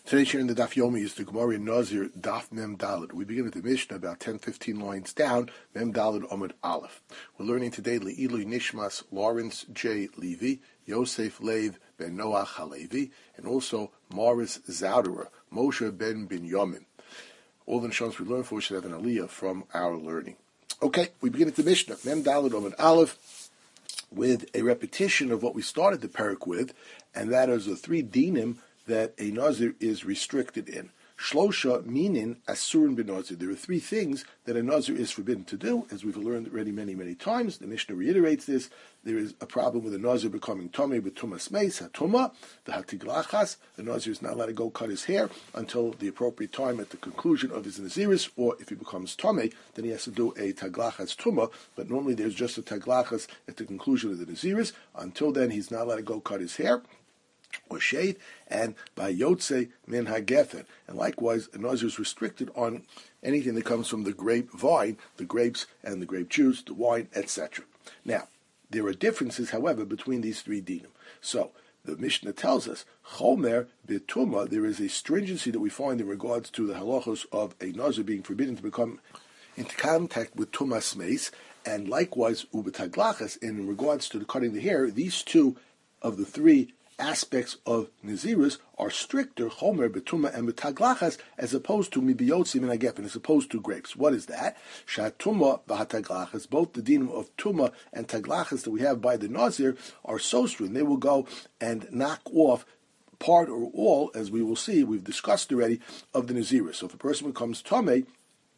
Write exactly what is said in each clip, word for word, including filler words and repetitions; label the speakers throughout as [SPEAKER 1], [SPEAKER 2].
[SPEAKER 1] Today's share in the Daf Yomi is the Gemara in Nazir Daf Mem Daled. We begin at the Mishnah about ten fifteen lines down, Mem Daled Omid Aleph. We're learning today Le'ilu Nishmas Lawrence J. Levy, Yosef Lev Ben Noach Halevi, and also Morris Zauderer, Moshe Ben Binyamin. All the Nishmas we learn for should have an aliyah from our learning. Okay, we begin at the Mishnah, Mem Daled Omid Aleph, with a repetition of what we started the parak with, and that is the three dinim that a Nazir is restricted in. Shlosha meaning asurin ben Nazir. There are three things that a Nazir is forbidden to do, as we've learned already many, many times. The Mishnah reiterates this. There is a problem with a Nazir becoming Tomei with Tumas Meis, HaTuma, the Hatiglachas. The Nazir is not allowed to go cut his hair until the appropriate time at the conclusion of his Naziris, or if he becomes Tomei, then he has to do a Taglachas Tuma, but normally there's just a Taglachas at the conclusion of the Naziris. Until then, he's not allowed to go cut his hair or shave, and by Yotze min hagefen. And likewise, a Nazir is restricted on anything that comes from the grape vine, the grapes and the grape juice, the wine, et cetera. Now, there are differences, however, between these three dinim. So, the Mishnah tells us, Chomer bituma, there is a stringency that we find in regards to the halachos of a Nazir being forbidden to become into contact with tumas meis, and likewise, ubetaglachas, in regards to the cutting the hair. These two of the three aspects of Nazirus are stricter, Chomer, Betuma, and Betaglachas, as opposed to Mibiyotzi min hagefen, as opposed to grapes. What is that? Shatuma v'hataglachas, both the dinim of Tuma and Taglachas that we have by the Nazir are so string. They will go and knock off part or all, as we will see, we've discussed already, of the Nazirus. So if a person becomes Tomei,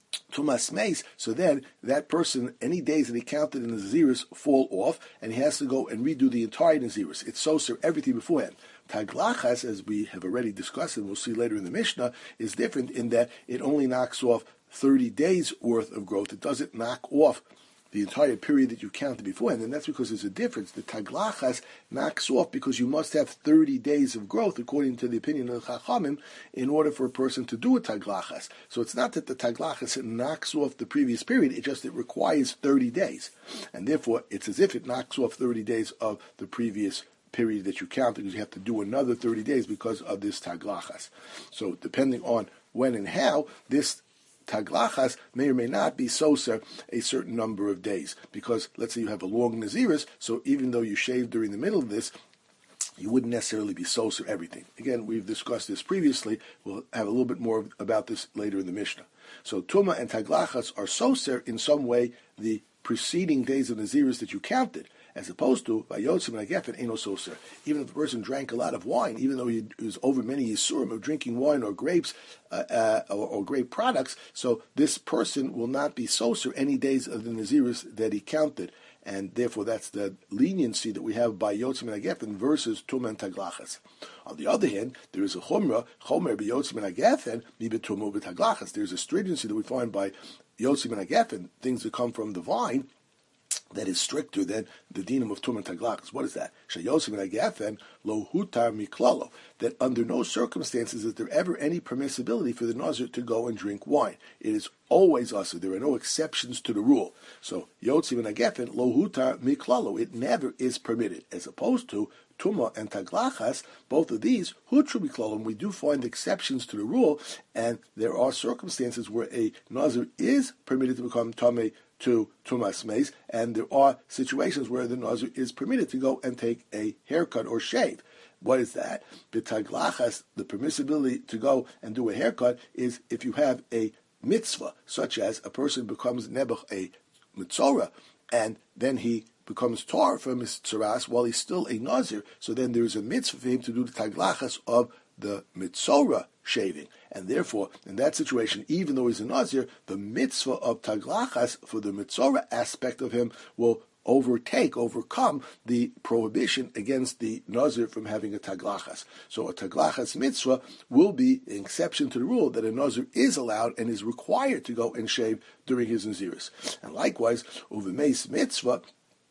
[SPEAKER 1] Tumas Meis, so then that person, any days that he counted in the Naziris fall off, and he has to go and redo the entire Naziris. It's so, sir, everything beforehand. Taglachas, as we have already discussed, and we'll see later in the Mishnah, is different in that it only knocks off thirty days worth of growth. It doesn't knock off the entire period that you counted beforehand, and that's because there's a difference. The Taglachas knocks off because you must have thirty days of growth, according to the opinion of the Chachamim, in order for a person to do a Taglachas. So it's not that the Taglachas knocks off the previous period, it's just it requires thirty days. And therefore, it's as if it knocks off thirty days of the previous period that you count, because you have to do another thirty days because of this Taglachas. So depending on when and how, this Taglachas may or may not be soser a certain number of days, because let's say you have a long Naziris, so even though you shave during the middle of this, you wouldn't necessarily be soser everything. Again, we've discussed this previously. We'll have a little bit more about this later in the Mishnah. So Tuma and Taglachas are soser in some way the preceding days of Naziris that you counted, as opposed to Vayotzim and Hagefen Eno Soser. Even if the person drank a lot of wine, even though he was over many Yisurim of drinking wine or grapes uh, uh, or, or grape products, so this person will not be Soser any days of the Naziris that he counted. And therefore, that's the leniency that we have by Yotzim and Hagefen versus Tumah and Taglachas. On the other hand, there is a Chumrah, Chomer b'Yotzim and Hagefen, mi b'Tumah b'Taglachas. There's a stringency that we find by Yotzim and Hagefen, things that come from the vine, that is stricter than the dinam of Tumah and Taglachas. What is that? Sheyosef and Hagefen lo hutar miklalo. That under no circumstances is there ever any permissibility for the Nazir to go and drink wine. It is always usher. There are no exceptions to the rule. So Yotzim and Hagefen lo hutar miklalo. It never is permitted, as opposed to Tumah and Taglachas. Both of these hutru miklalo. And we do find exceptions to the rule, and there are circumstances where a Nazir is permitted to become Tamei to Tumas Meis, and there are situations where the Nazir is permitted to go and take a haircut or shave. What is that? B'Taglachas, the permissibility to go and do a haircut is if you have a mitzvah, such as a person becomes nebuch, a mitzorah, and then he becomes tar from his tzaras while he's still a Nazir, so then there is a mitzvah for him to do the Taglachas of the mitzorah shaving. And therefore, in that situation, even though he's a Nazir, the mitzvah of Taglachas for the mitzorah aspect of him will overtake, overcome the prohibition against the Nazir from having a Taglachas. So a Taglachas mitzvah will be an exception to the rule that a Nazir is allowed and is required to go and shave during his Naziris. And likewise, uvemeis mitzvah,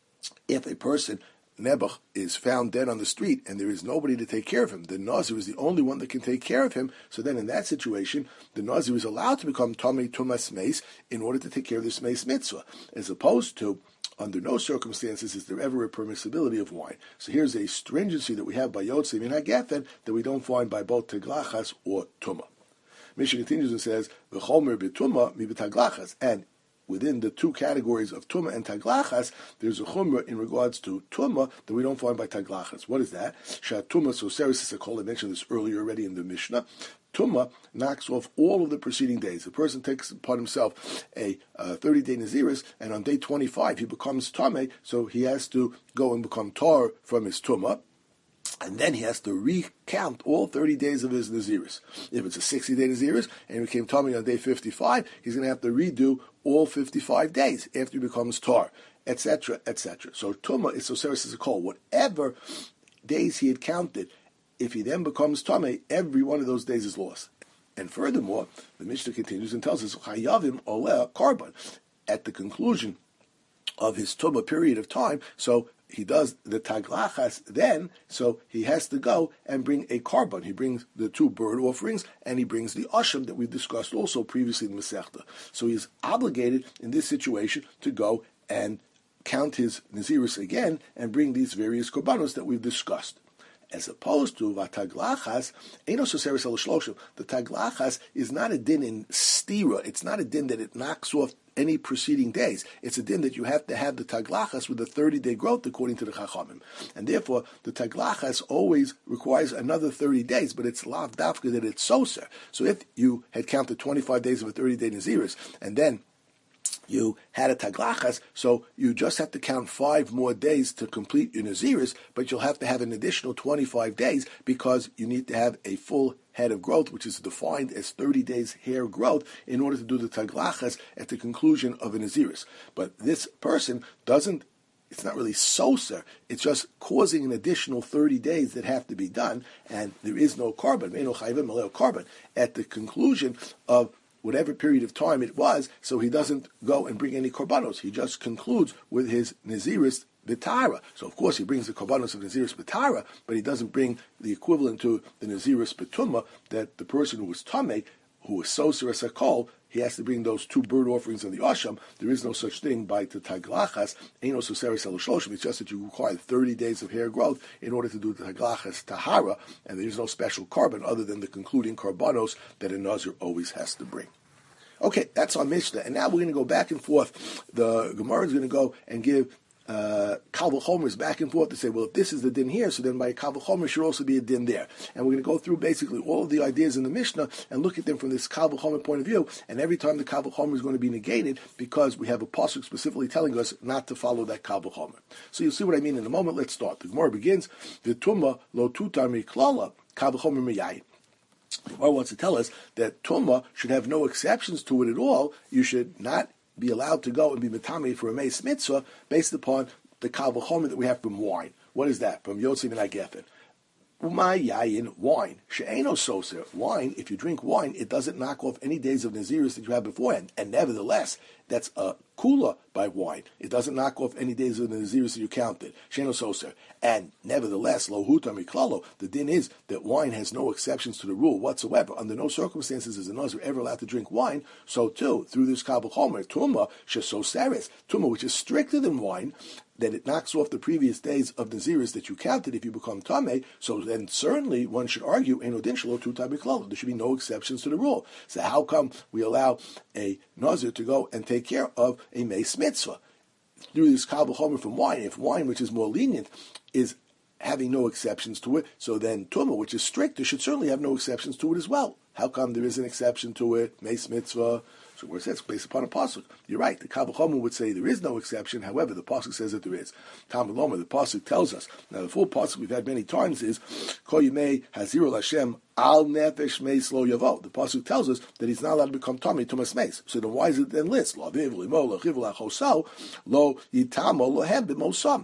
[SPEAKER 1] if a person Nebuch is found dead on the street and there is nobody to take care of him, the Nazir is the only one that can take care of him, so then in that situation, the Nazir is allowed to become Tomei Tumas Meis in order to take care of this Meis mitzvah, as opposed to under no circumstances is there ever a permissibility of wine. So here's a stringency that we have by Yotzei Min HaGefen that we don't find by both Taglachas or Tumah. Mishnah continues and says, V'chomer b'tumah mi b'taglachas, and within the two categories of Tumah and Taglachas, there's a Chumrah in regards to Tumah that we don't find by Taglachas. What is that? Shat Tumah, so Seres Sakol, I mentioned this earlier already in the Mishnah. Tumah knocks off all of the preceding days. A person takes upon himself a uh, thirty-day Naziris, and on day twenty-five he becomes Tameh, so he has to go and become Tar from his Tumah. And then he has to recount all thirty days of his Naziris. If it's a sixty-day Naziris and he became Tameh on day fifty-five, he's going to have to redo all fifty-five days after he becomes Tar, et cetera, et cetera. So Tumah is Soseris is a call. Whatever days he had counted, if he then becomes Tameh, every one of those days is lost. And furthermore, the Mishnah continues and tells us, Chayavim oleh Karban. At the conclusion of his Tumah period of time, so he does the Taglachas then, so he has to go and bring a Karban. He brings the two bird offerings, and he brings the Asham that we discussed also previously in Masechta. So he is obligated in this situation to go and count his Naziris again and bring these various Korbanos that we've discussed. As opposed to Vataglachas, Eino Soseris al Shloshim. The Taglachas is not a din in stira. It's not a din that it knocks off any preceding days. It's a din that you have to have the Taglachas with a thirty-day growth according to the Chachamim. And therefore, the Taglachas always requires another thirty days, but it's lav dafka that it's soser. So if you had counted twenty-five days of a thirty-day Naziris, and then you had a Taglachas, so you just have to count five more days to complete your Naziris, but you'll have to have an additional twenty-five days because you need to have a full head of growth, which is defined as thirty days hair growth, in order to do the Taglachas at the conclusion of a Naziris. But this person doesn't, it's not really soser, it's just causing an additional thirty days that have to be done, and there is no Karban, no chayvim maleo Karban, at the conclusion of whatever period of time it was, so he doesn't go and bring any korbanos. He just concludes with his Naziris B'tara. So of course he brings the korbanos of Naziris B'tara, but he doesn't bring the equivalent to the Naziris B'tumah that the person who was Tameh, who was Soser Sakol, he has to bring those two bird offerings on the Asham. There is no such thing by the Taglachas, Eino Soseris al Shloshim. It's just that you require thirty days of hair growth in order to do the Taglachas Tahara, and there is no special Karban other than the concluding Karbanos that a Nazir always has to bring. Okay, that's our Mishnah, and now we're going to go back and forth. The Gemara is going to go and give uh, Kal V'chomers back and forth to say, well, if this is the din here, so then by Kal V'chomer should also be a din there. And we're going to go through basically all of the ideas in the Mishnah and look at them from this Kal V'chomer point of view, and every time the Kal V'chomer is going to be negated because we have a pasuk specifically telling us not to follow that Kal V'chomer. So you'll see what I mean in a moment. Let's start. The Gemara begins, V'tumah lo tutar miklala Kal V'chomer miyayin. The Gemara wants to tell us that Tumah should have no exceptions to it at all. You should not be allowed to go and be Matami for a Meis Mitzvah based upon the Kal V'chomer that we have from wine. What is that? From Yotzei Min HaGefen. Umay yayin, wine. She'eno soser. Wine, if you drink wine, it doesn't knock off any days of Naziris that you have beforehand. And nevertheless, that's a kula by wine. It doesn't knock off any days of the Naziris that you counted. She'eno soser. And nevertheless, lo huta miklalo, the din is that wine has no exceptions to the rule whatsoever. Under no circumstances is a Nazir ever allowed to drink wine. So too, through this Kal V'chomer, Tumah, she'soseres. Tumah, which is stricter than wine, that it knocks off the previous days of Naziris that you counted if you become Tameh, so then certainly one should argue, Eino din shelo tutar miklalo. There should be no exceptions to the rule. So how come we allow a Nazir to go and take care of a Meis Mitzvah? Through this Kal V'chomer from wine, if wine, which is more lenient, is having no exceptions to it, so then Tumah, which is stricter, should certainly have no exceptions to it as well. How come there is an exception to it? Meis Mitzvah. So where it says based upon a pasuk, you're right. The Kal V'chomer would say there is no exception. However, the pasuk says that there is. Talmud Loma, the pasuk tells us. Now, the full pasuk we've had many times is Kol Yimei Hazirul Hashem Al Nefesh Meis Lo Yavo. The pasuk tells us that he's not allowed to become Tamei Tumas Meis. So then, why is it then list Lo Aviv Limo Lo Chiv Lachoso Lo Yitamo Lo Hem B'Mosam?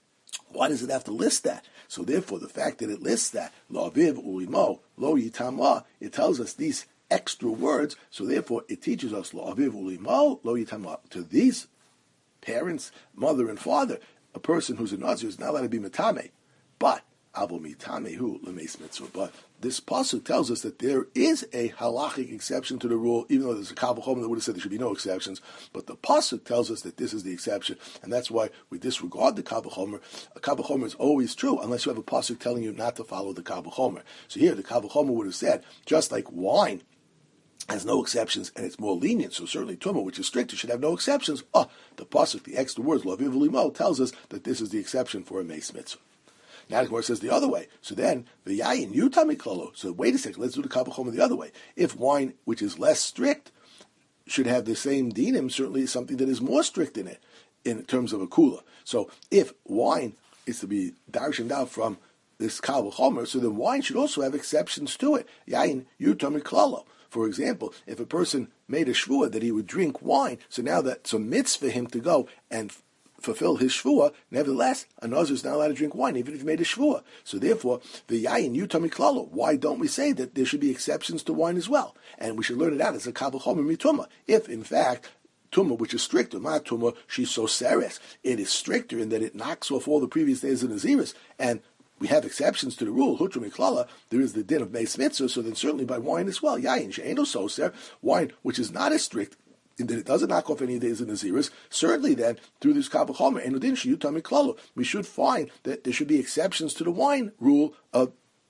[SPEAKER 1] Why does it have to list that? So therefore, the fact that it lists that Lo Aviv Ulimo Lo Yitama, it tells us these extra words, so therefore it teaches us lo aviv ulimo lo yitama. To these parents, mother and father, a person who's a Nazir is not allowed to be mitame, but avo mitame hu lemeis mitzvah. But this pasuk tells us that there is a halachic exception to the rule, even though there's a Kal V'chomer that would have said there should be no exceptions. But the pasuk tells us that this is the exception, and that's why we disregard the Kal V'chomer. A Kal V'chomer is always true unless you have a pasuk telling you not to follow the Kal V'chomer. So here, the Kal V'chomer would have said, just like wine has no exceptions and it's more lenient, so certainly Tumah, which is stricter, should have no exceptions. Oh, the pasuk, the extra words, Laviv Limo, tells us that this is the exception for a Meis Mitzvah. Now the Gemara says the other way. So then, the Yayin, Yutami Klolo. So wait a second, let's do the Kal V'chomer the other way. If wine, which is less strict, should have the same dinim, certainly something that is more strict in it, in terms of a kula. So if wine is to be darshaned out from this Kal V'chomer, so then wine should also have exceptions to it. Yayin, Yutami Klolo. For example, if a person made a shvuah that he would drink wine, so now that's a mitzvah for him to go and f- fulfill his shvuah, nevertheless, a nazir is not allowed to drink wine, even if he made a shvuah. So therefore, the yayin yutami klalo. Why don't we say that there should be exceptions to wine as well? And we should learn it out as a Kal V'chomer mituma. If, in fact, Tumah, which is stricter, ma Tumah, she's so seres, it is stricter in that it knocks off all the previous days of Naziris, and we have exceptions to the rule, Hutra Miklala, there is the din of Meis Mitzvah, so then certainly by wine as well. Yayin, She'eno Soser, wine which is not as strict, in that it doesn't knock off any days of Naziris, certainly then, through this Kal V'chomer, Eno Din She'yuta Miklala, we should find that there should be exceptions to the wine rule of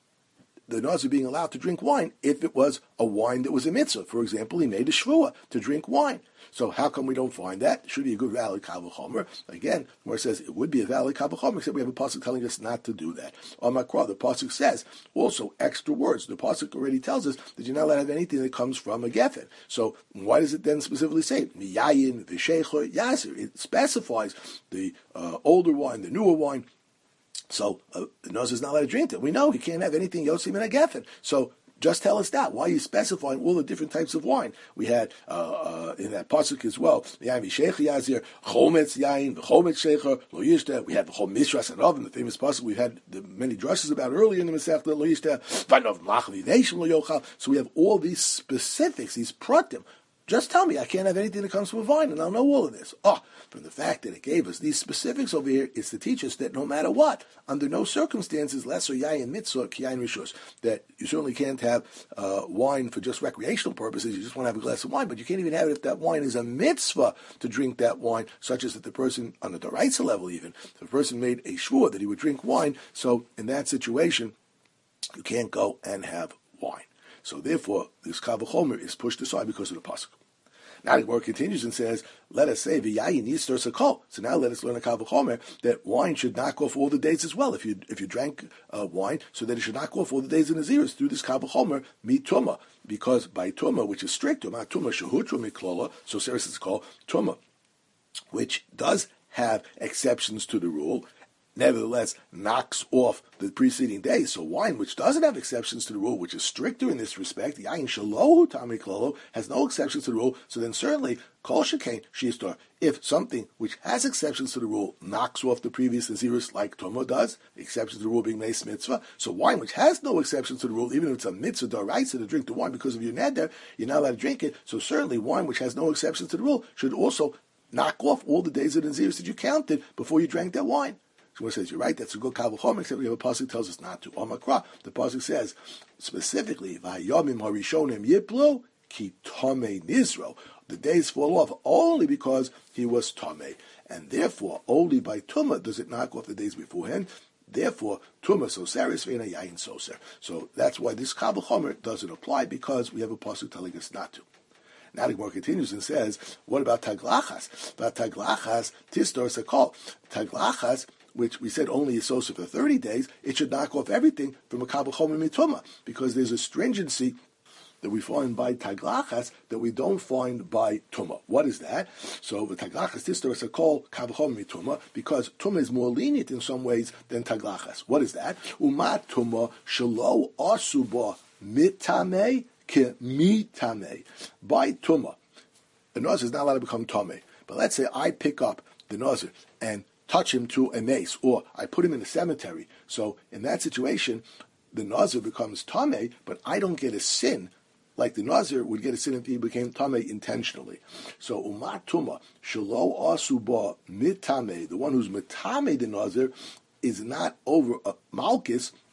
[SPEAKER 1] the Nazir being allowed to drink wine if it was a wine that was a mitzvah. For example, he made a shvuah to drink wine. So how come we don't find that? It should be a good valid Kal V'chomer. Again, where it says it would be a valid Kal V'chomer, except we have a pasuk telling us not to do that. On Makra, the pasuk says also extra words. The pasuk already tells us that you're not allowed to have anything that comes from a geffen. So why does it then specifically say miyayin v'sheicher yasir? It specifies the uh, older wine, the newer wine. So uh, the Nazir is not allowed to drink it. We know he can't have anything Yosim and a geffen. So just tell us that. Why are you specifying all the different types of wine? We had uh, uh, in that pasuk as well. Yain v'sheich yazir, chometz yain, v'chometz shecher, lo yishta. We had v'chom mishras and oven, the famous pasuk we had the many drushes about earlier in the Masechta, lo yishta. V'nov mlach v'nation lo yochal. So we have all these specifics, these pratim. Just tell me I can't have anything that comes from a vine, and I'll know all of this. Oh, from the fact that it gave us these specifics over here, it's to teach us that no matter what, under no circumstances, lesser yayin mitzvah, kiyayin rishus, that you certainly can't have uh, wine for just recreational purposes. You just want to have a glass of wine, but you can't even have it if that wine is a mitzvah to drink that wine, such as that the person, on the Doraisa level even, the person made a shvur that he would drink wine, so in that situation, you can't go and have wine. So therefore, this Kal V'chomer is pushed aside because of the pasuk. Now the Gemara continues and says, let us say, v'yayin yistor sakol. So now let us learn a Kal V'chomer that wine should knock off all the days as well. If you if you drank uh, wine, so that it should knock off all the days in Naziris through this Kal V'chomer, mituma. Because by tuma, which is strict, tuma shehutra miklola, so Seres is called tuma, which does have exceptions to the rule, nevertheless knocks off the preceding days. So wine, which doesn't have exceptions to the rule, which is stricter in this respect, yayin shalohu tami klolo, has no exceptions to the rule, so then certainly kol shekain sheister, if something which has exceptions to the rule knocks off the previous nazirus like Tomo does, the exception to the rule being meis mitzvah, so wine which has no exceptions to the rule, even if it's a mitzvah d'oraisa to drink the wine because of your neder, you're not allowed to drink it, so certainly wine which has no exceptions to the rule should also knock off all the days of the nazirus that you counted before you drank that wine. So says, you're right, that's a good Kal V'chomer, except we have a pasuk that tells us not to. On Makra, the pasuk says, specifically, V'hayomim harishonim yiplu, ki tomei nizro. The days fall off only because he was tomei. And therefore, only by tumah does it knock off the days beforehand. Therefore, tumah soseris ve'ena yayin soser. So that's why this Kal V'chomer doesn't apply, because we have a pasuk telling us not to. Now the Gemara continues and says, what about taglachas? About taglachas, tistor sakol. Taglachas, which we said only is sosa for thirty days, it should knock off everything from a Kal V'chomer mituma, because there's a stringency that we find by taglachas that we don't find by tuma. What is that? So the taglachas tistor is a call Kal V'chomer mituma, because tuma is more lenient in some ways than taglachas. What is that? Umat tuma shelo asuba mitame ke mitame. By tuma, the nazir is not allowed to become tameh. But let's say I pick up the nazir and touch him to a mace, or I put him in a cemetery. So in that situation, the nazir becomes tameh, but I don't get a sin like the nazir would get a sin if he became tameh intentionally. So umat tuma shelo asuba mitame, the one who's mitame the nazir is not over uh, malchus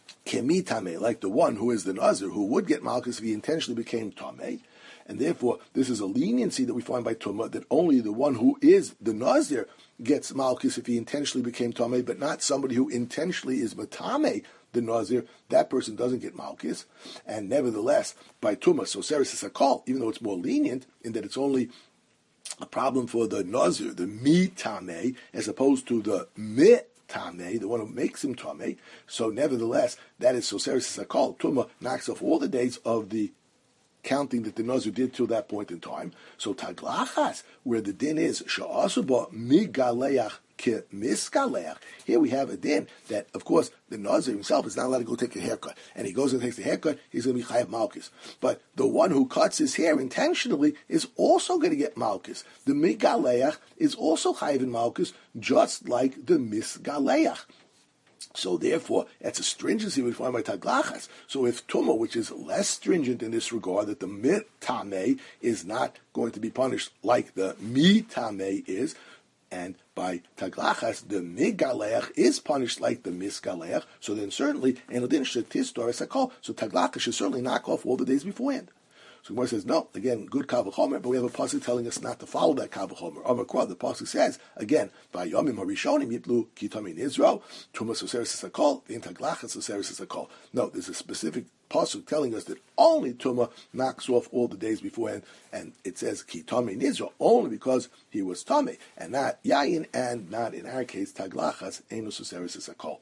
[SPEAKER 1] Kemi Tameh, like the one who is the Nazir, who would get Malchus if he intentionally became Tameh. And therefore, this is a leniency that we find by Tumah, that only the one who is the Nazir gets Malchus if he intentionally became Tameh, but not somebody who intentionally is Matameh, the Nazir. That person doesn't get Malchus. And nevertheless, by Tumah, so Seres is a call, even though it's more lenient in that it's only a problem for the Nazir, the Mi Tameh, as opposed to the Mi Tameh, the one who makes him Tameh. So nevertheless, that is so Seres is a call. Tumah knocks off all the days of the counting that the Nazir did till that point in time. So Taglachas, where the din is Sha'asuba Migaleach Ke Miskaleach. Here we have a din that, of course, the Nazir himself is not allowed to go take a haircut. And he goes and takes the haircut, he's going to be Chayav Malchus. But the one who cuts his hair intentionally is also going to get Malchus. The Migaleach is also Chayav in Malchus, just like the Misgaleach. So therefore, that's a stringency we find by Taglachas. So if Tumah, which is less stringent in this regard, that the Mitameh is not going to be punished like the Mitameh is, and by Taglachas, the Migaleach is punished like the Misgaleach, so then certainly, Enodin Shetistor Sakol, so Taglachas should certainly knock off all the days beforehand. So Gemara says, no, again, good Kal V'chomer, but we have a pasuk telling us not to follow that Kal V'chomer. Amakra, the pasuk says, again, by Yomim HaRishonim Yitlu Kitamin Israel, Tumas Oseres Sakol, the Taglachas Oseres Sakol. No, there's a specific pasuk telling us that only Tumah knocks off all the days beforehand, and it says Kitamin Israel, only because he was Tameh, and not Yayin, and not, in our case, Taglachas, Enos Oseres Sakol.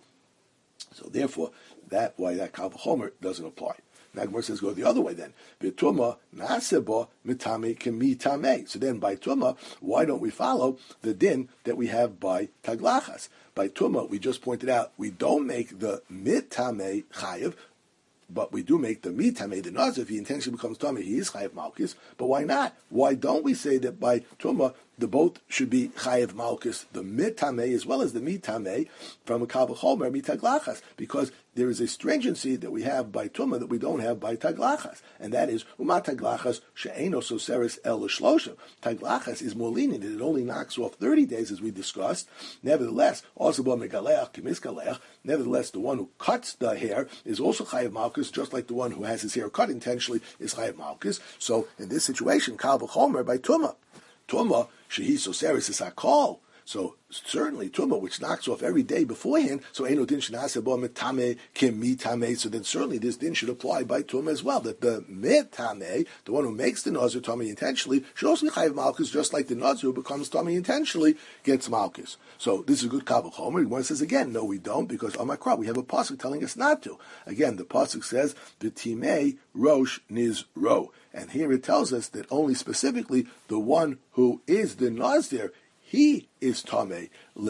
[SPEAKER 1] So therefore, that why that Kal V'chomer doesn't apply. Now Gemara says go the other way then. B'tumah naseba mitame kemitame. So then by tumah, why don't we follow the din that we have by taglachas? By tumah, we just pointed out we don't make the mitame chayiv, but we do make the mitame the nazir. If he intentionally becomes tameh, he is chayiv malchus. But why not? Why don't we say that by tumah the both should be chayiv malchus, the mitame as well as the mitame from a kal v'chomer mitaglachas? Because there is a stringency that we have by tumah that we don't have by taglachas, and that is umat taglachas she'eno soseris el l'shloshim. Taglachas is more lenient; it only knocks off thirty days, as we discussed. Nevertheless, also by megaleach kemiskaleach. Nevertheless, the one who cuts the hair is also chayiv malchus, just like the one who has his hair cut intentionally is chayiv malchus. So, in this situation, kal v'chomer by tumah, tumah shehi soseris is hakol. So certainly Tumah, which knocks off every day beforehand, so Eino Din Shnasebo Mitame Kim Mitame, so then certainly this din should apply by Tumah as well. That the Mitame, the one who makes the Nazir Tameh intentionally, should also be Chayiv Malchus, just like the Nazir who becomes Tameh intentionally gets Malchus. So this is a good Kal V'chomer. One says again, no, we don't, because on my crop we have a pasuk telling us not to. Again, the pasuk says the Timei Rosh Niz Ro, and here it tells us that only specifically the one who is the Nazir, he is Tameh,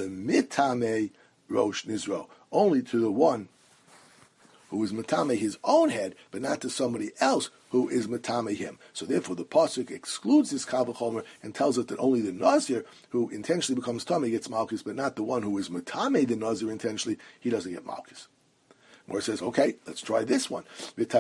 [SPEAKER 1] Lemitame Rosh Nizro, only to the one who is Matame his own head, but not to somebody else who is Matame him. So therefore the pasuk excludes this Kal V'chomer and tells us that only the Nazir who intentionally becomes Tameh gets Malchus, but not the one who is Matame the Nazir intentionally, he doesn't get Malchus. More says, okay, let's try this one. So wait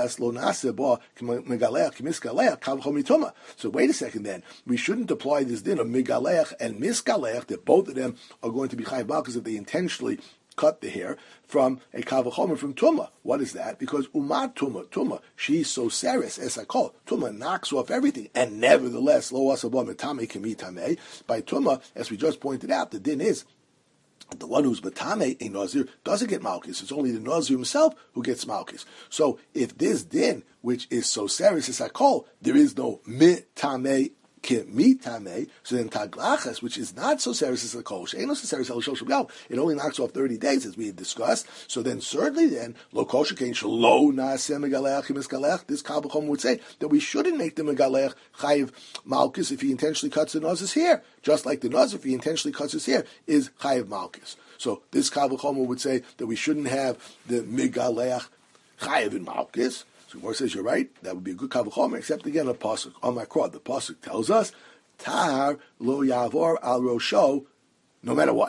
[SPEAKER 1] a second then. We shouldn't apply this din of Megaleach and Miskaleach, that both of them are going to be Chayiv Malchus if they intentionally cut the hair, from a Kal V'chomer from Tumah. What is that? Because Umat Tumah, Tumah, she's so seris, as I call, Tumah knocks off everything, and nevertheless, Lo Asabah Metame Kemi Tameh. By Tumah, as we just pointed out, the din is the one who's Matame, a Nazir, doesn't get Malchus. It's only the Nazir himself who gets Malchus. So if this din, which is so serious as I call, there is no Mitame Kemitame, so then Taglachas, which is not so serious as a kol, it only knocks off thirty days, as we had discussed. So then certainly then, Lo Kol Shekain Shelo Naaseh Megaleach Miskaleach, this Kal V'chomer would say that we shouldn't make the Megaleach Chayiv Malchus if he intentionally cuts the Nazir's hair, just like the Nazir, if he intentionally cuts his hair, is Chayiv Malchus. So this Kal V'chomer would say that we shouldn't have the Megaleach Chayiv in Malchus. So Gemara says you're right. That would be a good Kal V'chomer, except again a pasuk on my crowd. The pasuk tells us Tar lo yavor al rosho, no matter what.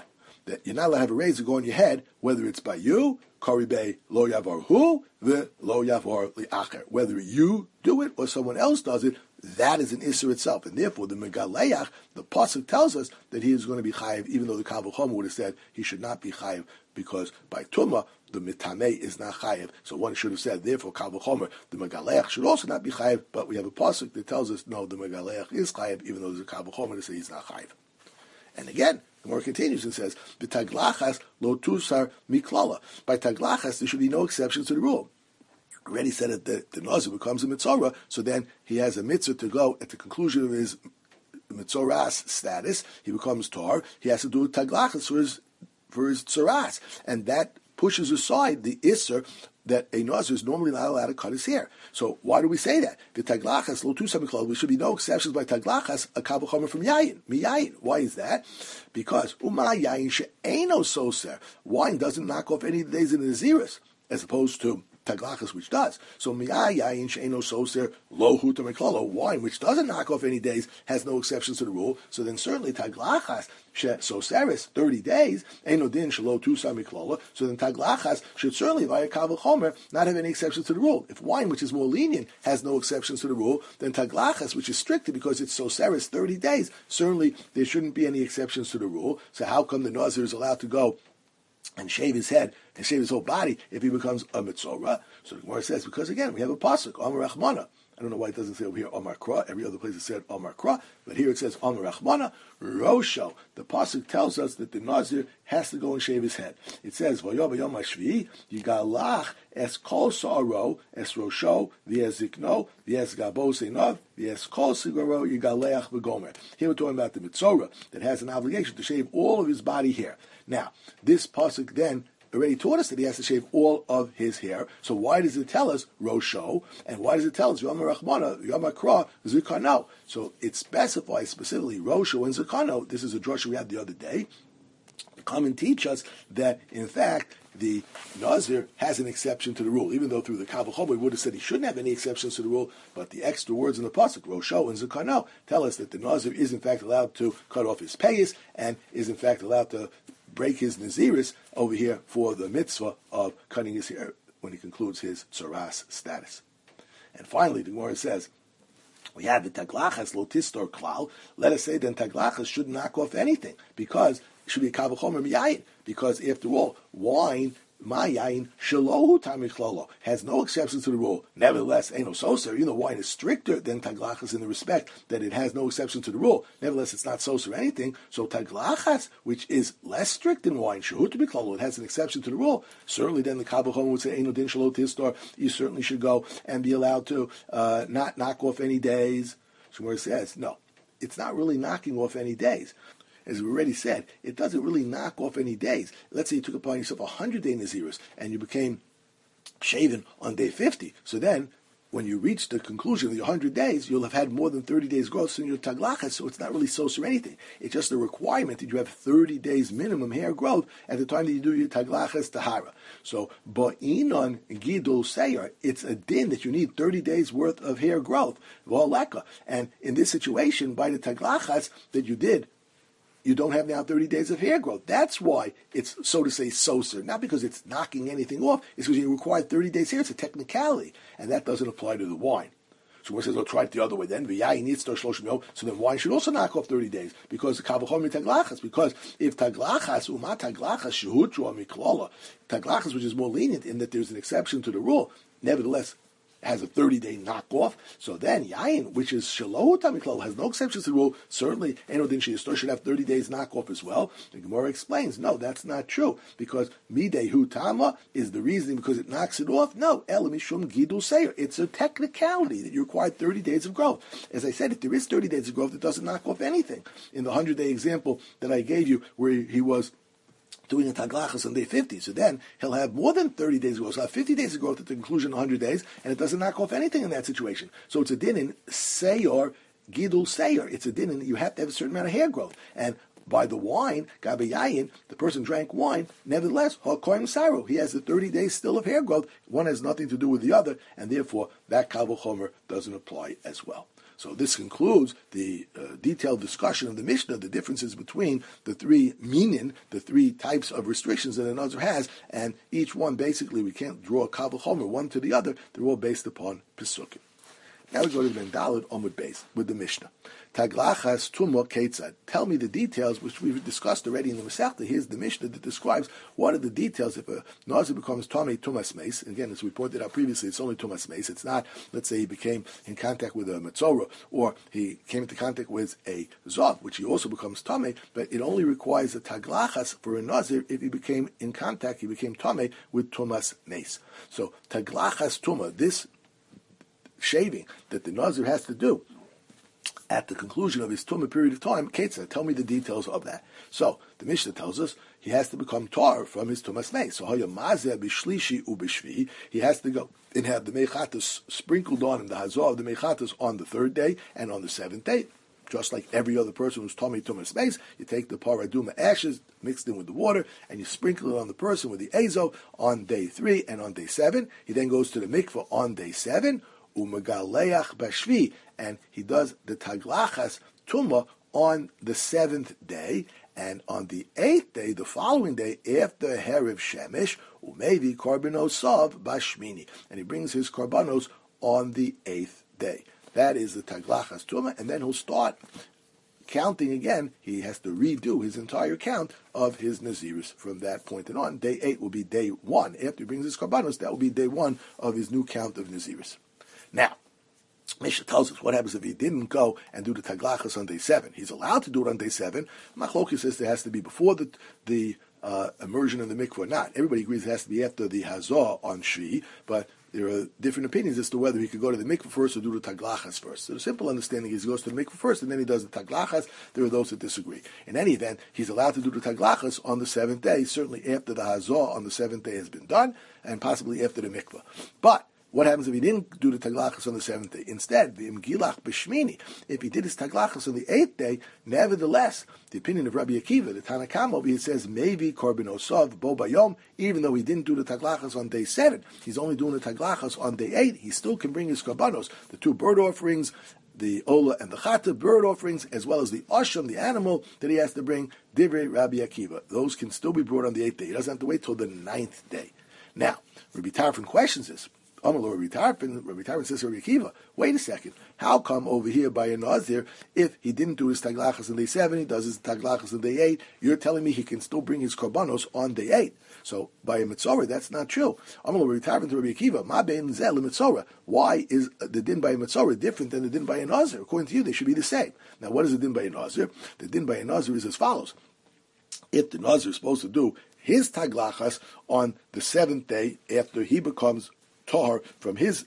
[SPEAKER 1] that you're not allowed to have a razor go on your head, whether it's by you, Karibe lo yavar hu, the lo yavar li'acher. Whether you do it or someone else does it, that is an Isser itself. And therefore, the Megaleach, the Pasuk tells us that he is going to be chayiv, even though the Kal V'chomer would have said he should not be chayiv, because by Tumah, the Mitameh is not chayiv. So one should have said, therefore, Kal V'chomer, the Megaleach should also not be chayiv, but we have a Pasuk that tells us, no, the Megaleach is chayiv, even though there's a Kal V'chomer to say he's not chayiv. And again, the Gemara continues and says, "B'taglachas lo tusar miklala." By taglachas, there should be no exceptions to the rule. Already said that the, the Nazir becomes a mitzorah, so then he has a mitzvah to go at the conclusion of his mitzorah's status. He becomes tar. He has to do taglachas for his for his tzoras, and that pushes aside the isser that a Nazir is normally not allowed to cut his hair. So why do we say that? The taglachas lo tusar miklala. There should be no exceptions by taglachas a kal v'chomer from yayin miyayin. Why is that? Because uma yayin she'eino soser. Wine doesn't knock off any days in the naziris, as opposed to taglachas, which does. So miyayin she'eino soser lo huta miklala. Wine, which doesn't knock off any days, has no exceptions to the rule. So then certainly taglachas she'soseris thirty days eino din shelo tusar miklala. So then taglachas should certainly via kal v'chomer not have any exceptions to the rule. If wine, which is more lenient, has no exceptions to the rule, then taglachas, which is stricter because it's soseris thirty days, certainly there shouldn't be any exceptions to the rule. So how come the Nazir is allowed to go and shave his head and shave his whole body if he becomes a mitzorah? So the Gemara says, because again, we have a pasuk, Amar Rachmana. I don't know why it doesn't say over here Amar Kra. Every other place it said Amar Kra, but here it says Amar Rachmana. Rosho. The pasuk tells us that the Nazir has to go and shave his head. It says V'yom Yom Hashvi Yigalach es kol sa'aro es rosho v'es zikno v'es gabo seinav v'es kol sigaro yigaleach v'gomer. Here we're talking about the mitzorah that has an obligation to shave all of his body hair. Now, this pasuk then already taught us that he has to shave all of his hair. So why does it tell us Rosho? And why does it tell us Yom Rachmana, Yom Kra, Zikano? So it specifies specifically Rosho and Zikano. This is a drasha we had the other day. Come and teach us that, in fact, the Nazir has an exception to the rule, even though through the Kal V'chomer we would have said he shouldn't have any exceptions to the rule, but the extra words in the pasuk, Rosho and Zikano, tell us that the Nazir is in fact allowed to cut off his payas and is in fact allowed to break his naziris over here for the mitzvah of cutting his hair when he concludes his tzoras status. And finally, the Gemara says, we have the taglachas lo tistor klal. Let us say then taglachas should knock off anything, because it should be a kal v'chomer miyayin, because after all, wine, mayayin, shalohu tamichlolo, has no exceptions to the rule. Nevertheless, ain't no soser. You know, wine is stricter than taglachas in the respect that it has no exceptions to the rule. Nevertheless, it's not soser anything. So taglachas, which is less strict than wine, shahu tamichlolo, it has an exception to the rule. Certainly, then the kal v'chomer would say, ain't no din shalo tistor. You certainly should go and be allowed to uh, not knock off any days. So where it says, no, it's not really knocking off any days. As we already said, it doesn't really knock off any days. Let's say you took upon yourself a hundred day Nazirus and you became shaven on day fifty. So then, when you reach the conclusion of your hundred days, you'll have had more than thirty days growth in your taglachas, so it's not really sos or anything. It's just a requirement that you have thirty days minimum hair growth at the time that you do your taglachas tahara. So, ba'inon gidul seir, it's a din that you need thirty days worth of hair growth, v'aleka. And in this situation, by the taglachas that you did, you don't have now thirty days of hair growth. That's why it's, so to say, soser. Not because it's knocking anything off. It's because you require thirty days hair. It's a technicality. And that doesn't apply to the wine. So one says, oh, try it the other way then. So then wine should also knock off thirty days. Because the kavachom taglachas. Because if taglachas, uma taglachas, shehutru amiklola, taglachas, which is more lenient in that there's an exception to the rule, nevertheless, has a thirty-day knockoff. So then, yayin, which is shalohu tamiklal, has no exceptions to the rule. Certainly, eno din sheyistor should have thirty days knockoff as well. The Gemara explains, no, that's not true, because midehu tama is the reasoning because it knocks it off. No, el mishum gidul seir. It's a technicality that you require thirty days of growth. As I said, if there is thirty days of growth, it doesn't knock off anything. In the hundred-day example that I gave you, where he was doing a taglachas on day fifty. So then he'll have more than thirty days of growth. So he'll have fifty days of growth at the conclusion of one hundred days, and it doesn't knock off anything in that situation. So it's a din in seyor, gidul seyor. It's a din in you have to have a certain amount of hair growth. And by the wine, gabe yayin, the person drank wine, nevertheless, hakoyim saru, he has the thirty days still of hair growth. One has nothing to do with the other, and therefore that kal v'chomer doesn't apply as well. So this concludes the uh, detailed discussion of the Mishnah, the differences between the three minin, the three types of restrictions that a Nazir has, and each one basically we can't draw a Kal V'chomer one to the other. They're all based upon Pesukim. Now we go to the Mendalad Omud Beis with the Mishnah. Taglachas Tumah Ketzad. Tell me the details which we've discussed already in the Masechta. Here's the Mishnah that describes what are the details if a Nazir becomes Tomei Tumas Meis. Again, as we pointed out previously, it's only Tumas Meis. It's not, let's say he became in contact with a Metzora, or he came into contact with a Zav, which he also becomes Tomei, but it only requires a Taglachas for a Nazir if he became in contact, he became Tomei with Tumas Meis. So Taglachas Tumah, this shaving that the Nazir has to do at the conclusion of his tumah period of time, Ketzah, tell me the details of that. So the Mishnah tells us he has to become tar from his tumas meis. So hayamazeh b'shlishi ub'shvi, he has to go and have the mechatos sprinkled on him, the hazor of the mechatos on the third day and on the seventh day. Just like every other person who's tummy tumas meis, you take the paraduma ashes mixed in with the water and you sprinkle it on the person with the azo on day three and on day seven. He then goes to the mikveh on day seven. Umagaleach bashvi, and he does the taglachas tumah on the seventh day, and on the eighth day, the following day, after heriv shemesh, umevi korbanos sav bashmini, and he brings his korbanos on the eighth day. That is the taglachas tumah, and then he'll start counting again. He has to redo his entire count of his nazirus from that point and on. Day eight will be day one. After he brings his korbanos, that will be day one of his new count of nazirus. Now, Mishnah tells us what happens if he didn't go and do the taglachas on day seven. He's allowed to do it on day seven. Machlokes says it has to be before the the uh, immersion in the mikveh or not. Everybody agrees it has to be after the hazah on Shvi, but there are different opinions as to whether he could go to the mikveh first or do the taglachas first. So the simple understanding is he goes to the mikveh first and then he does the taglachas. There are those that disagree. In any event, he's allowed to do the taglachas on the seventh day, certainly after the hazah on the seventh day has been done, and possibly after the mikveh. But what happens if he didn't do the taglachas on the seventh day? Instead, the imgilach b'shmini, if he did his taglachas on the eighth day, nevertheless, the opinion of Rabbi Akiva, the Tanna Kama, over here says, maybe korbanosov bo bayom, even though he didn't do the taglachas on day seven, he's only doing the taglachas on day eight, he still can bring his korbanos, the two bird offerings, the ola and the chata, bird offerings, as well as the asham, the animal that he has to bring, divrei Rabbi Akiva. Those can still be brought on the eighth day. He doesn't have to wait till the ninth day. Now, Rabbi Tarfon questions this. Amalur Rabbi Tarfon, Rabbi Tarfon says to Rabbi Akiva, wait a second, how come over here by a Nazir, if he didn't do his taglachas on day seven, he does his taglachas on day eight, you're telling me he can still bring his korbanos on day eight. So by a mitzorah, that's not true. Amalur Rabbi Tarfon to Rabbi Akiva, ma bein zel mitzorah. Why is the din by a mitzorah different than the din by a Nazir? According to you, they should be the same. Now, what is the din by a Nazir? The din by a Nazir is as follows. If the Nazir is supposed to do his taglachas on the seventh day after he becomes tahor from his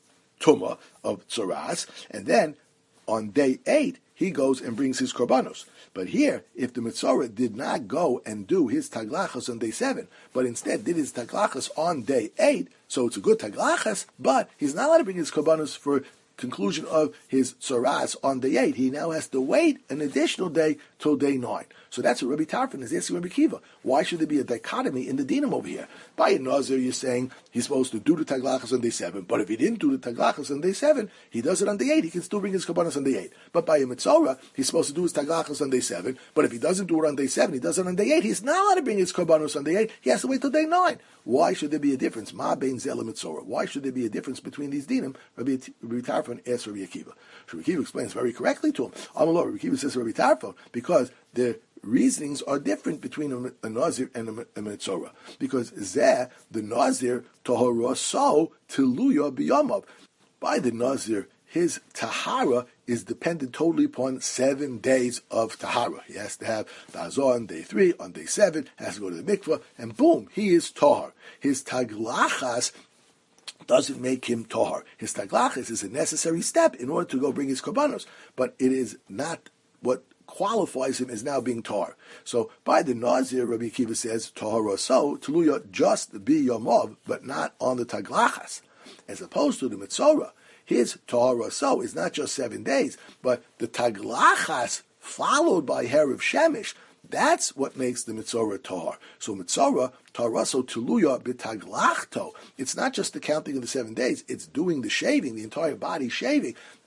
[SPEAKER 1] tumah of tzoras, and then on day eight he goes and brings his korbanos. But here, if the mitzorah did not go and do his taglachas on day seven, but instead did his taglachas on day eight, so it's a good taglachas, but he's not allowed to bring his korbanos for conclusion of his tzoras on day eight. He now has to wait an additional day till day nine. So that's what Rabbi Tarfon is asking Rabbi Akiva. Why should there be a dichotomy in the dinim over here? By a Nazir, you're saying he's supposed to do the taglachas on day seven, but if he didn't do the taglachas on day seven, he does it on day eight. He can still bring his korbanos on day eight. But by a mitzorah, he's supposed to do his taglachas on day seven, but if he doesn't do it on day seven, he does it on day eight. He's not allowed to bring his korbanos on day eight. He has to wait till day nine. Why should there be a difference? Ma bein zel mitzorah. Why should there be a difference between these dinim? Rabbi, Rabbi Tarfon asks Rabbi Akiva. So Rabbi Akiva explains very correctly to him. Amalor, Rabbi Akiva says to Rabbi Tarfon, because the reasonings are different between a, a Nazir and a, a Metzorah. Because Zeh, the Nazir, Tahoroso, Tiluya Biyamav. By the Nazir, his Tahara is dependent totally upon seven days of Tahara. He has to have the Hazor on day three, on day seven, has to go to the mikveh, and boom, he is Tahar. His Taglachas doesn't make him Tahar. His Taglachas is a necessary step in order to go bring his korbanos, but it is not what qualifies him as now being tar. So by the Nazir, Rabbi Akiva says, Tahara so, Tuluya just be Yomov, but not on the Taglachas. As opposed to the Metzorah, his Tahara so is not just seven days, but the Taglachas followed by Herav Shemesh. That's what makes the Metzorah Tahar. So Metzorah, Taharaso Tuluya B'Taglachto. It's not just the counting of the seven days, it's doing the shaving, the entire body shaving.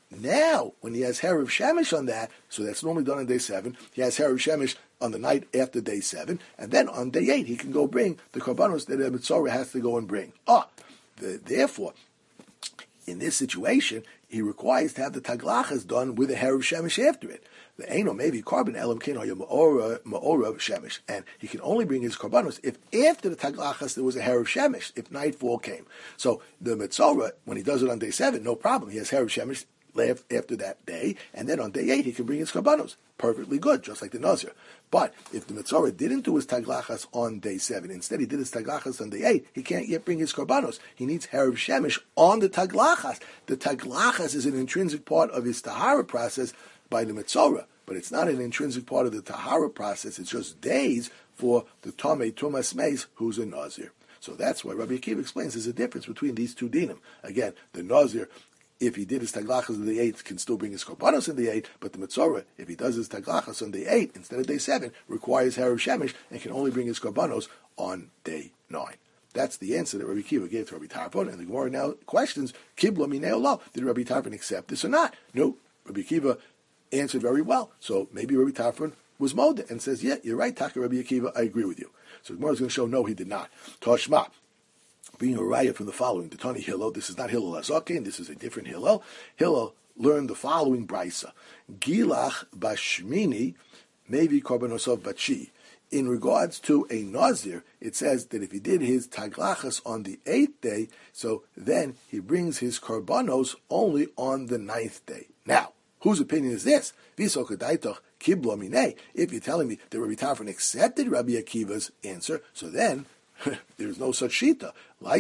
[SPEAKER 1] Now, when he has Herav Shemesh on that, so that's normally done on day seven, he has Herav Shemesh on the night after day seven, and then on day eight he can go bring the Karbanos that the Mitzorah has to go and bring. Ah, the, therefore, in this situation, he requires to have the Taglachas done with a Herav Shemesh after it. The Eino maybe carbon elam keno ma'ora shemesh, and he can only bring his karbanos if after the taglachas there was a herav shemesh, if nightfall came. So the Mitzorah, when he does it on day seven, no problem. He has herav shemesh after that day, and then on day eight he can bring his karbanos. Perfectly good, just like the Nazir. But if the Mitzorah didn't do his taglachas on day seven, instead he did his taglachas on day eight, he can't yet bring his karbanos. He needs herav shemesh on the taglachas. The taglachas is an intrinsic part of his tahara process by the Mitzorah, but it's not an intrinsic part of the tahara process. It's just days for the Tomei Tumas Meis, who's a Nazir. So that's why Rabbi Akiva explains there's a difference between these two dinim. Again, the Nazir, if he did his taglachas on the eighth, can still bring his korbanos on the eighth, but the Mitzorah, if he does his taglachas on the eighth instead of day seven, requires herav shemesh and can only bring his korbanos on day nine. That's the answer that Rabbi Akiva gave to Rabbi Tarfon, and the Gemara now questions, Kibla minei lo, did Rabbi Tarfon accept this or not? No, Rabbi Akiva answered very well. So maybe Rabbi Tarfon was molded and says, yeah, you're right, Taka Rabbi Akiva, I agree with you. So the Gemara is going to show, no, he did not. Toshma, being a raya from the following, the Tani Hillel, this is not Hillel Azakin, this is a different Hillel. Hillel learned the following brisa. Gilach bashmini, maybe korbanosov bachi. In regards to a Nazir, it says that if he did his taglachas on the eighth day, so then he brings his korbanos only on the ninth day. Now, whose opinion is this? If you're telling me that Rabbi Tarfon accepted Rabbi Akiva's answer, so then there's no such shita.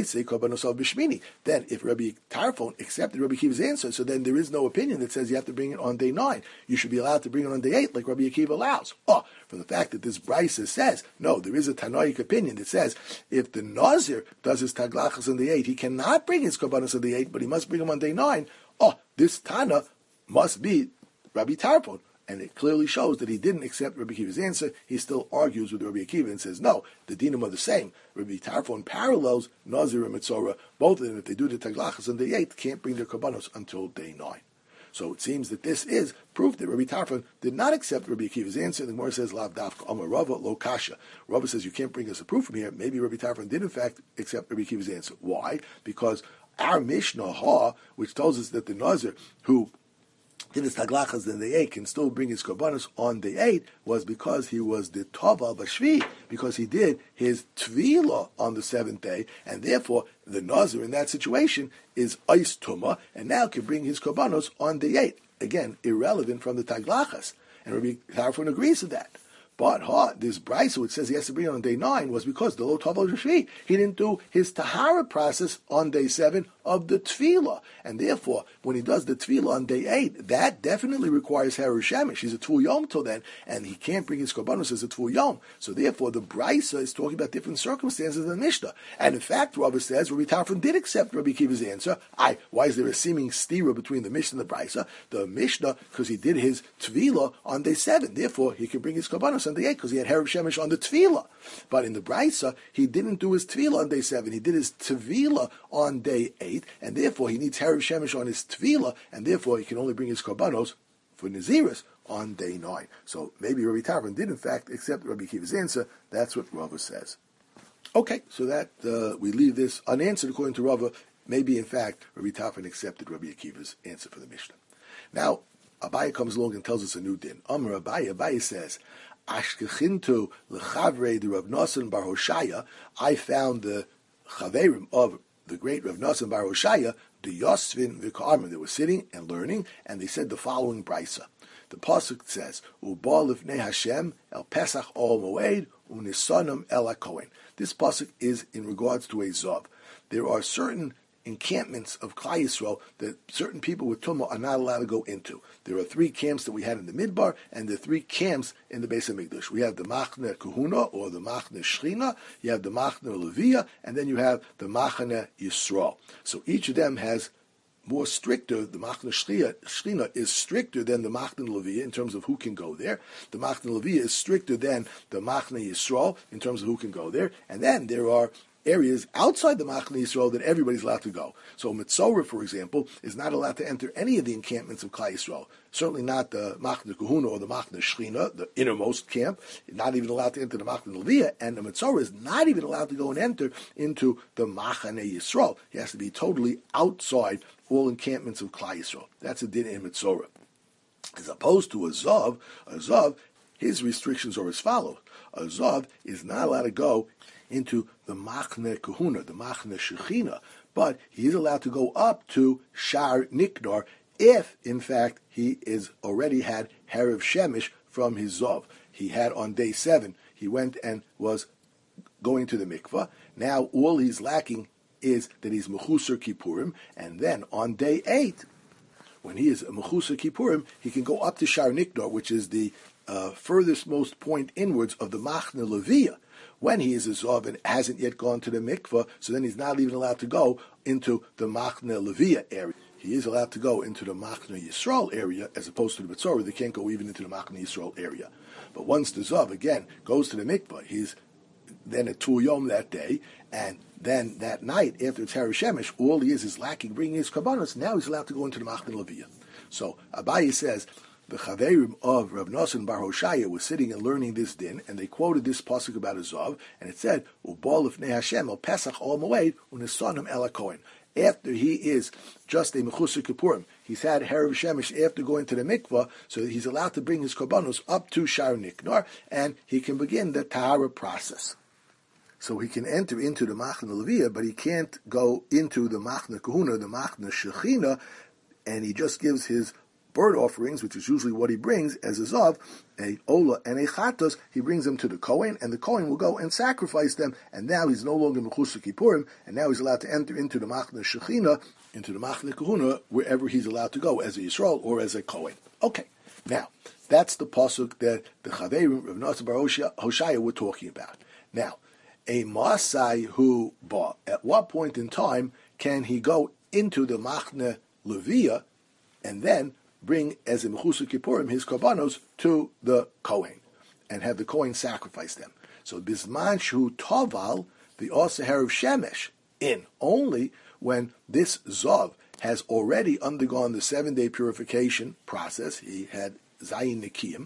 [SPEAKER 1] Then if Rabbi Tarfon accepted Rabbi Akiva's answer, so then there is no opinion that says you have to bring it on day nine. You should be allowed to bring it on day eight, like Rabbi Akiva allows. Oh, from the fact that this brisa says, no, there is a Tanoic opinion that says if the Nazir does his taglachas on the eight, he cannot bring his korbanos on the eight, but he must bring them on day nine. Oh, this Tana must be Rabbi Tarfon. And it clearly shows that he didn't accept Rabbi Akiva's answer. He still argues with Rabbi Akiva and says, no, the dinim are the same. Rabbi Tarfon parallels Nazir and Mitzorah. Both of them, if they do the taglachas on day eight, can't bring their korbanos until day nine. So it seems that this is proof that Rabbi Tarfon did not accept Rabbi Akiva's answer. The Gemara says, Lav dafka amar Rava lo kasha. Rava says, you can't bring us a proof from here. Maybe Rabbi Tarfon did in fact accept Rabbi Akiva's answer. Why? Because our Mishnah Ha, which tells us that the Nazir who did his taglachas in the eight can still bring his korbanos on the eight, was because he was the tova b'shvi, because he did his tvila on the seventh day, and therefore the nazir in that situation is ice tuma, and now can bring his korbanos on the eight. Again, irrelevant from the taglachas, and Rabbi Tarfon agrees with that. But ha, this brisa which says he has to bring it on day nine was because the lo tova b'shvi, he didn't do his tahara process on day seven of the tefillah, and therefore when he does the tefillah on day eight, that definitely requires herav shemesh. He's a tvul yom till then, and he can't bring his korbanos as a tvul yom. So therefore, the brisa is talking about different circumstances than the Mishnah. And in fact, Rabbi says Rabbi Tarfon did accept Rabbi Akiva's answer. I, why is there a seeming stira between the Mishnah and the brisa? The Mishnah, because he did his tefillah on day seven, therefore he can bring his korbanos on day eight because he had herav shemesh on the tefillah. But in the brisa, he didn't do his tefillah on day seven. He did his tefillah on day eight, and therefore he needs herav shemesh on his tefillah, and therefore he can only bring his korbanos for naziris on day nine. So maybe Rabbi Tarfon did in fact accept Rabbi Akiva's answer. That's what Rava says. Okay, so that uh, we leave this unanswered according to Rava. Maybe in fact Rabbi Tarfon accepted Rabbi Akiva's answer for the Mishnah. Now Abaye comes along and tells us a new din. Amar Abaye, Abaye says, Ashkechintu lechavrei the Rav Nosson bar Hoshaya. I found the chaverim of the great Rav Nosson bar Hoshaya, the Yosvin v'Karmen. They were sitting and learning, and they said the following brisa. The pasuk says, "Uba lifnei Hashem el Pesach ol Moed unisanam el HaKohen." This pasuk is in regards to a zav. There are certain encampments of Klal Yisrael that certain people with tumah are not allowed to go into. There are three camps that we had in the Midbar, and the three camps in the Beis HaMikdash. We have the Machne Kahuna, or the Machne Shechina, you have the Machne Levia, and then you have the Machne Yisrael. So each of them has more stricter. The Machne Shechina is stricter than the Machne Levia in terms of who can go there. The Machne Levia is stricter than the Machne Yisrael in terms of who can go there. And then there are areas outside the Machne Yisrael that everybody's allowed to go. So Mitzorah, for example, is not allowed to enter any of the encampments of Klal Yisrael. Certainly not the Machne Kahuna or the Machne Shechina, the innermost camp. Not even allowed to enter the Machne Leviah, and the Mitzorah is not even allowed to go and enter into the Machane Yisrael. He has to be totally outside all encampments of Klal Yisrael. That's a din in Mitzorah. As opposed to a Zav, a Zav, his restrictions are as follows. A Zav is not allowed to go into the Machne Kahuna, the Machne Shechina, but he is allowed to go up to Shar Niknar if, in fact, he is already had Herav Shemesh from his Zav. He had on day seven, he went and was going to the mikvah. Now all he's lacking is that he's Mechusar Kippurim, and then on day eight, when he is Mechusar Kippurim, he can go up to Shar Niknar, which is the uh, furthest most point inwards of the Machne Leviah. When he is a Zav and hasn't yet gone to the mikvah, so then he's not even allowed to go into the Machne Leviah area. He is allowed to go into the Machne Yisrael area, as opposed to the Mitzorah. They can't go even into the Machne Yisrael area. But once the Zav, again, goes to the mikvah, he's then at Tul Yom that day, and then that night, after it's Herav Shemesh, all he is is lacking bringing his Kabbanos. Now he's allowed to go into the Machne Leviah. So Abaye says, the Chaverim of Rav Nosson Bar Hoshaya was sitting and learning this din, and they quoted this pasuk about a Zav, and it said, "Ubal lifnei Hashem el Pesach ol Moed unesonim el HaKohen." After he is just a Mechusar Kippurim, he's had Herav Shemesh after going to the mikvah, so that he's allowed to bring his korbanos up to Shar Niknar, and he can begin the Tahara process. So he can enter into the Machne Leviah, but he can't go into the Machne Kahuna, the Machne Shechina, and he just gives his bird offerings, which is usually what he brings as a Zav, a Ola and a Chatos. He brings them to the Kohen, and the Kohen will go and sacrifice them, and now he's no longer Mechusar Kippurim, and now he's allowed to enter into the Machne Shechina, into the Machne Kahuna, wherever he's allowed to go, as a Yisrael or as a Kohen. Okay, now, that's the pasuk that the Chaverim of Nosson Bar Hoshaya were talking about. Now, a Masai who bought, at what point in time can he go into the Machne Leviah and then bring as a Mechusar Kippurim his korbanos to the Kohen and have the Kohen sacrifice them? So Bisman Shu Toval, the Osa Herav Shemesh, in only when this Zav has already undergone the seven-day purification process. He had Zayin Nikiyim,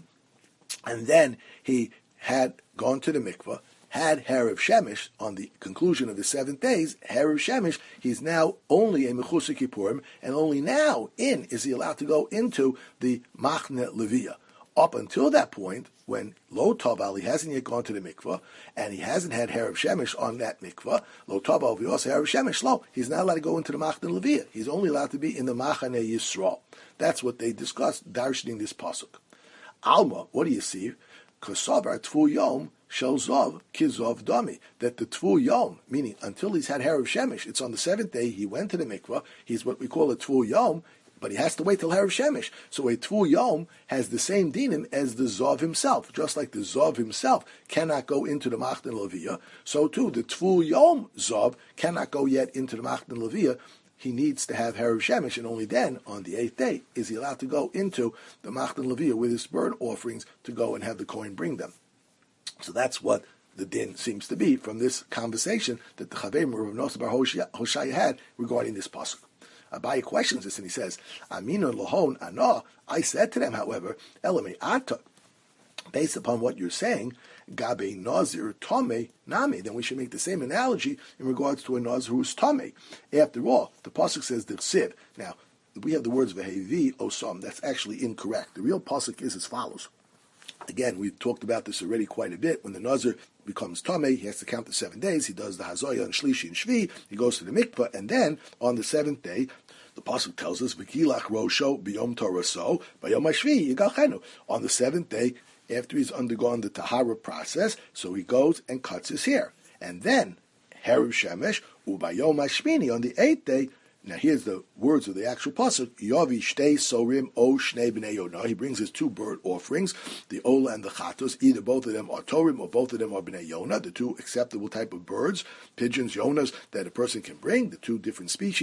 [SPEAKER 1] and then he had gone to the mikvah, had Herav Shemesh on the conclusion of the seventh days. Herav Shemesh, he's now only a Mechusar Kippurim, and only now in is he allowed to go into the Machne Leviah. Up until that point, when Lo Toval, he hasn't yet gone to the mikvah, and he hasn't had Herav Shemesh on that mikvah, Lo Toval, we also Herav Shemesh, Lo, he's not allowed to go into the Machne Leviah. He's only allowed to be in the Machane Yisrael. That's what they discussed, darshaning this pasuk. Alma, what do you see? Kosavar Tfu Yom Shel Zov Kizov Dami, that the Tfu Yom, meaning until he's had Herav Shemesh, it's on the seventh day he went to the mikvah, he's what we call a Tfu Yom, but he has to wait till Herav Shemesh. So a Tfu Yom has the same dinim as the Zov himself. Just like the Zov himself cannot go into the Machne Leviah, so too the Tfu Yom Zov cannot go yet into the Machne Leviah. He needs to have Herav Shemesh, and only then, on the eighth day, is he allowed to go into the Machne Leviah with his bird offerings to go and have the Kohen bring them. So that's what the din seems to be from this conversation that the Chaverim of Nosson Bar Hoshaya had regarding this pasuk. Abaye questions this, and he says, Amina lohon ana, I said to them, however, Elame ata, based upon what you're saying, Gabe Nazir Tome Nami, then we should make the same analogy in regards to a Nazir who's Tome. After all, the pasuk says the Siv. Now, we have the words Vehevi Osam. That's actually incorrect. The real pasuk is as follows. Again, we've talked about this already quite a bit. When the Nazir becomes Tameh, he has to count the seven days. He does the Hazoya and Shlishi and Shvi. He goes to the mikvah, and then on the seventh day, the pasuk tells us, "V'kilach rosho b'yom toraso b'yom hashvi yigachenu." On the seventh day, after he's undergone the tahara process, so he goes and cuts his hair, and then Herav Shemesh u'bayom hashmini, on the eighth day. Now here's the words of the actual pasuk: Yavi shtei sorim o shnei bnei yonah. He brings his two bird offerings, the ola and the chatos. Either both of them are torim or both of them are bnei yonah, the two acceptable type of birds, pigeons, yonahs that a person can bring, the two different species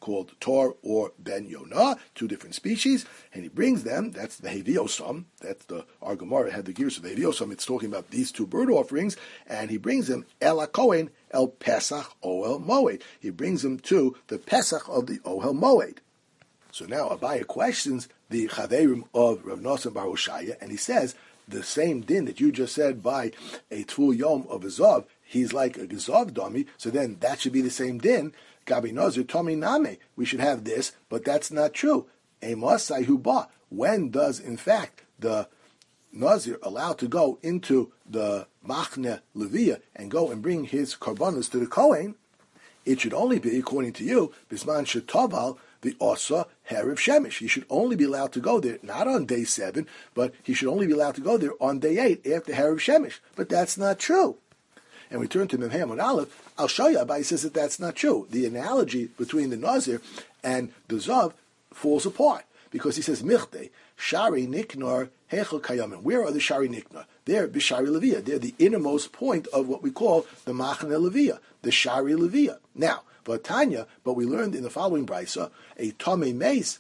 [SPEAKER 1] called Tor or Ben Yonah, two different species, and he brings them, that's the Heviosam, that's the, our Gemara had the gears of the Heviosam, it's talking about these two bird offerings, and he brings them El HaKohen, El Pesach, Ohel Moed. He brings them to the Pesach of the Ohel Moed. So now Abaye questions the Chaverim of Rav Nosson Bar Hoshaya, and he says, the same din that you just said by a Tvul Yom of a Zov, he's like a Zov dummy, so then that should be the same din. Gabi Nazir, Tomi Name, we should have this, but that's not true. Emosai Huba, when does in fact the Nazir allowed to go into the Machne Levia and go and bring his korbanos to the Kohen? It should only be, according to you, Bisman Shetoval, the Osa Herav Shemesh. He should only be allowed to go there, not on day seven, but he should only be allowed to go there on day eight after Herav Shemesh. But that's not true. And we turn to Memhem and Aleph. I'll show you, Abai says that that's not true. The analogy between the Nazir and the Zav falls apart. Because he says, Michte, Shari Niknar, Hechel Kayamin. Where are the Shari Niknar? They're Bishari Levia. They're the innermost point of what we call the Machane Levia, the Shari Levia. Now, but Tanya, but we learned in the following brisa, a Tomei Mace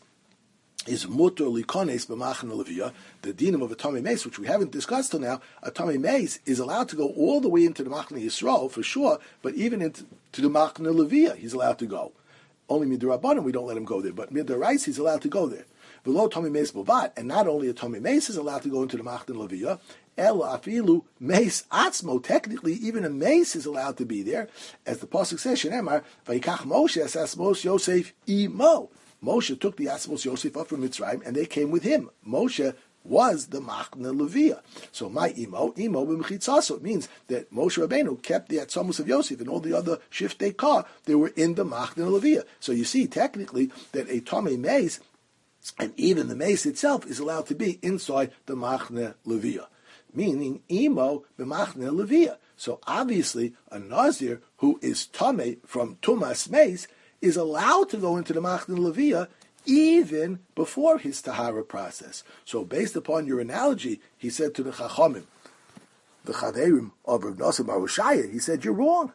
[SPEAKER 1] is mutter likones b'machane levia. The dinam of a Tomei Mace, which we haven't discussed till now, a Tomei Mace is allowed to go all the way into the Machane Yisrael for sure, but even into to the Machane Levia, he's allowed to go. Only midrabanan we don't let him go there, but midrais he's allowed to go there. Below Tomei Mace bovat, and not only a Tomei Mace is allowed to go into the Machane Levia, El afilu Mace atzmo. Technically, even a mace is allowed to be there, as the pasuk says. Shenemar vayikach Moshe as asmos Yosef imo. Moshe took the asmos Yosef up from Mitzrayim, and they came with him. Moshe was the Machne Levia. So my imo imo b'mechitzaso. It means that Moshe Rabbeinu kept the atzamos of Yosef, and all the other shiftei kah they were in the Machne Levia. So you see, technically, that a Tomei mace, and even the mace itself, is allowed to be inside the Machne Levia. Meaning imo b'machne levia. So obviously a Nazir who is tame from tumas meis is allowed to go into the machne levia even before his tahara process. So based upon your analogy, he said to the Chachamim, the Chaverim of Rav Nosson Bar Hoshaya, he said, you're wrong.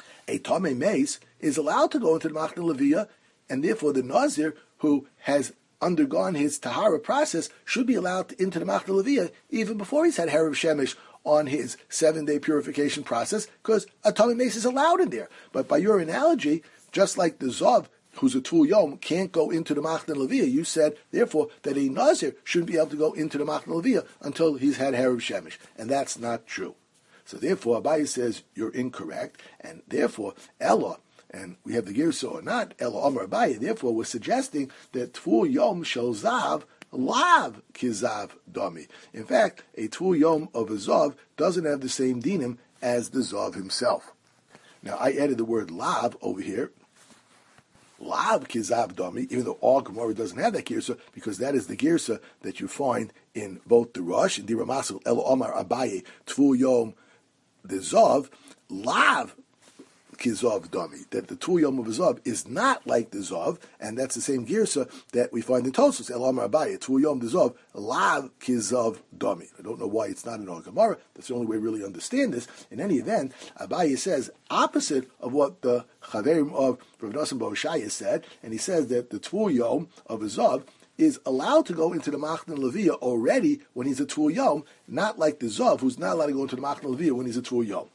[SPEAKER 1] A tame meis is allowed to go into the machne levia, and therefore the Nazir who has undergone his tahara process should be allowed into the Machne Levia even before he's had Herav Shemesh on his seven-day purification process, because a Tomei Mace is allowed in there. But by your analogy, just like the Zav, who's a Tvul Yom, can't go into the Machne Levia, you said, therefore, that a Nazir shouldn't be able to go into the Machne Levia until he's had Herav Shemesh. And that's not true. So therefore, Abaye says you're incorrect, and therefore, Ella, and we have the Girsa or not, Elo Amar Abaye, therefore we're suggesting that Tvul Yom Shel Zav Lav Kizav Dami. In fact, a Tvul Yom of a Zav doesn't have the same dinim as the Zav himself. Now, I added the word Lav over here, Lav Kizav Dami, even though all Gemara doesn't have that Girsa, because that is the Girsa that you find in both the Rosh and the Ramasul, Elo Amar Abaye, Tvul Yom, the Zav, Lav Kizav Dami, that the Tvul Yom of a Zav is not like the Zav, and that's the same girsa that we find in Tosfos, El Amar Abaye, Tvul Yom the Zav, Lav Kizav Dami. I don't know why it's not in our Gemara. That's the only way we really understand this. In any event, Abaye says opposite of what the Chaverim of Rav Nosson Bar Hoshaya said, and he says that the Tvul Yom of a Zav is allowed to go into the Machne Levia already when he's a Tvul Yom, not like the Zav, who's not allowed to go into the Machne Levia when he's a Tvul Yom.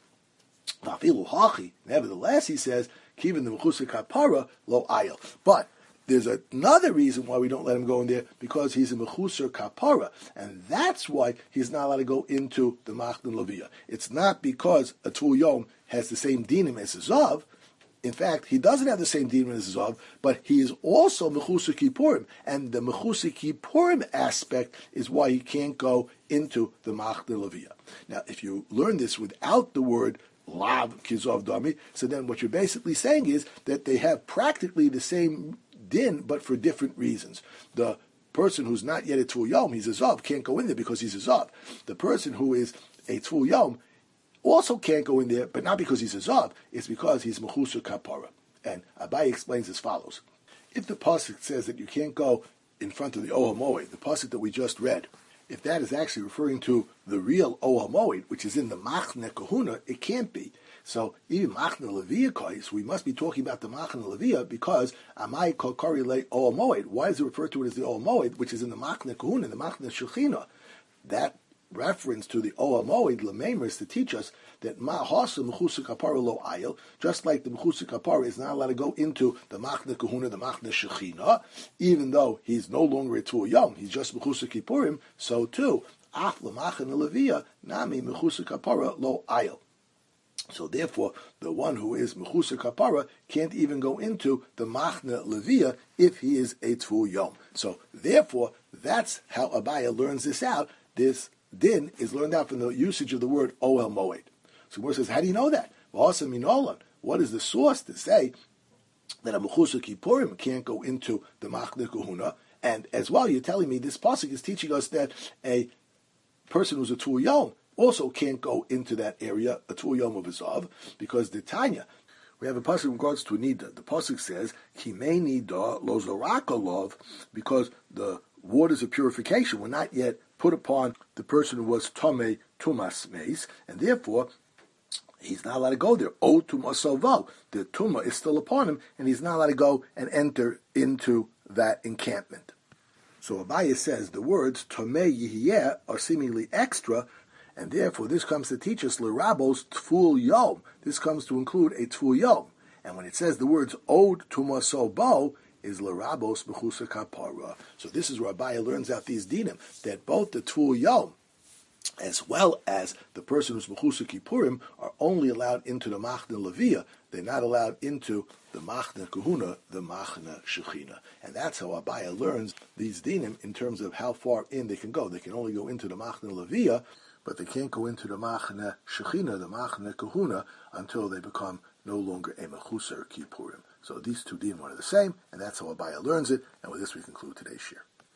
[SPEAKER 1] Nevertheless, he says, Kivin the Mechusar Kapara lo ayel. But there's another reason why we don't let him go in there, because he's a Mechusar Kapara, and that's why he's not allowed to go into the Machne Levia. It's not because a Tvul Yom has the same dinim as a Zav. In fact, he doesn't have the same dinim as a Zav, but he is also Mechusar Kippurim, and the Mechusar Kippurim aspect is why he can't go into the Machne Levia. Now, if you learn this without the word Lav Kizav Dami, so then what you're basically saying is that they have practically the same din, but for different reasons. The person who's not yet a Tvul Yom, he's a Zav, can't go in there because he's a Zav. The person who is a Tvul Yom also can't go in there, but not because he's a Zav, it's because he's Mechusar Kapara. And Abaye explains as follows. If the pasuk says that you can't go in front of the Ohel Moed, the pasuk that we just read, if that is actually referring to the real Ohel Moed, which is in the Machne Kahuna, it can't be. So even Machne Leviyah Kais, we must be talking about the Machne Leviyah because Amai Kol Kari Le Ohel Moed. Why is it referred to it as the Ohel Moed, which is in the Machne Kahuna, the Machne Shechina? That reference to the Ohel Moed Lemeimer is to teach us that Ma Hasa Mechusik Kapara Lo Ayel, just like the Mechusik Kapara is not allowed to go into the Machne Kahuna, the Machne Shechina, even though he's no longer a Tur Yom, he's just Mechusik Kippurim, so too, Af L'Machne Leviyah, Nami Mechusik Kapara Lo Ayel. So therefore, the one who is Mechusik Kapara can't even go into the Machne Leviyah if he is a Tur Yom. So therefore, that's how Abaya learns this out. This din is learned out from the usage of the word Ohel Moed. So Gemara says, how do you know that? What is the source to say that a Mechusik Kippurim can't go into the Machne Kahuna? And as well, you're telling me this pasuk is teaching us that a person who's a Tur Yom also can't go into that area, a Tur Yom of Azav, because the Tanya, we have a pasuk in regards to a Nida. The pasuk says, Kimei Nida lo zoraka lov, because the waters of purification were not yet put upon the person who was Tomei Tumas Meis, and therefore he's not allowed to go there. O Tumasovo, the Tuma is still upon him, and he's not allowed to go and enter into that encampment. So Abaya says the words Tomei Yihiyeh are seemingly extra, and therefore this comes to teach us L'Rabos Tful Yom. This comes to include a Tful Yom. And when it says the words Od Tumasobo, is L'Rabos Mechusik Kapara. So this is where Abaya learns out these dinim, that both the Tful Yom as well as the person who's Mechusik Kippurim are only allowed into the Machne Leviyah. They're not allowed into the Machne Kahuna, the Machne Shechina. And that's how Abaya learns these dinim in terms of how far in they can go. They can only go into the Machne Leviyah, but they can't go into the Machne Shechina, the Machne Kahuna, until they become no longer a Mechusar Kippurim. So these two dinim are the same, and that's how Abaya learns it. And with this we conclude today's share.